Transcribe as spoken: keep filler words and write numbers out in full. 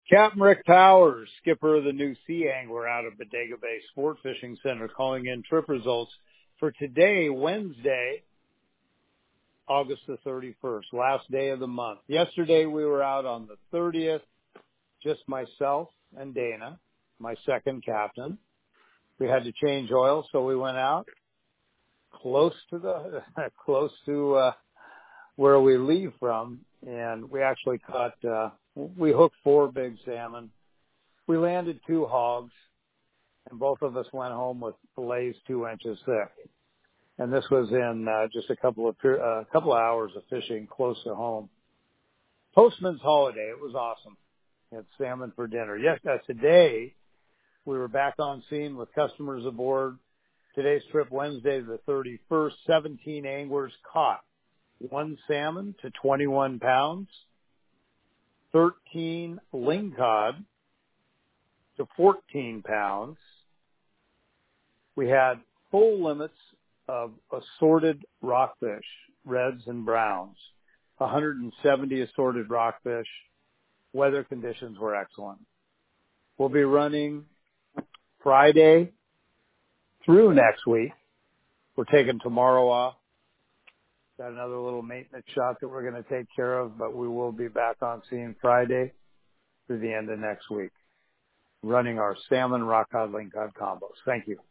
Captain Rick Powers, skipper of the new Sea Angler out of Bodega Bay Sport Fishing Center, calling in trip results for today, Wednesday, August the thirty-first, last day of the month. Yesterday we were out on the thirtieth, just myself and Dana, my second captain. We had to change oil, so we went out close to the close to uh, where we leave from, and we actually caught. Uh, we hooked four big salmon. We landed two hogs, and both of us went home with fillets two inches thick. And this was in uh, just a couple of a uh, couple of hours of fishing close to home. Postman's holiday. It was awesome. We had salmon for dinner. Yes, uh, today we were back on scene with customers aboard. Today's trip, Wednesday the thirty-first, seventeen anglers caught one salmon to twenty-one pounds, thirteen lingcod to fourteen pounds. We had full limits of assorted rockfish, reds and browns, one hundred seventy assorted rockfish. Weather conditions were excellent. We'll be running Friday through next week. We're taking tomorrow off. Got another little maintenance shop that we're going to take care of, but we will be back on scene Friday through the end of next week, running our salmon rock cod lingcod combos. Thank you.